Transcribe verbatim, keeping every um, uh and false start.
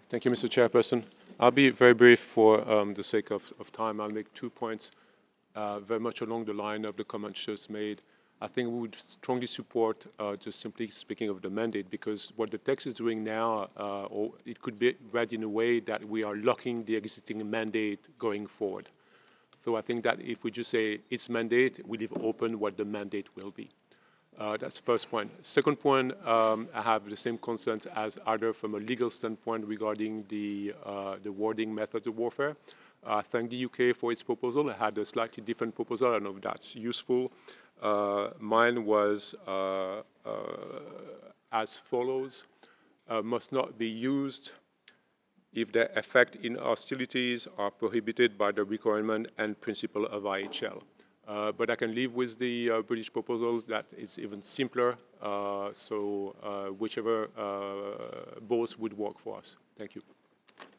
Thank you, Mister Chairperson. I'll be very brief for um, the sake of, of time. I'll make two points uh, very much along the line of the comments just made. I think we would strongly support uh, just simply speaking of the mandate, because what the text is doing now, uh, or it could be read in a way that we are locking the existing mandate going forward. So I think that if we just say it's mandate, we leave open what the mandate will be. Uh, that's the first point. Second point, um, I have the same concerns as other from a legal standpoint regarding the, uh, the wording methods of warfare. I uh, thank the U K for its proposal. I had a slightly different proposal. I don't know if that's useful. Uh, mine was uh, uh, as follows. Uh, must not be used if their effect in hostilities are prohibited by the requirement and principle of I H L. Uh, but I can live with the uh, British proposal that is even simpler, uh, so uh, whichever uh, both would work for us. Thank you.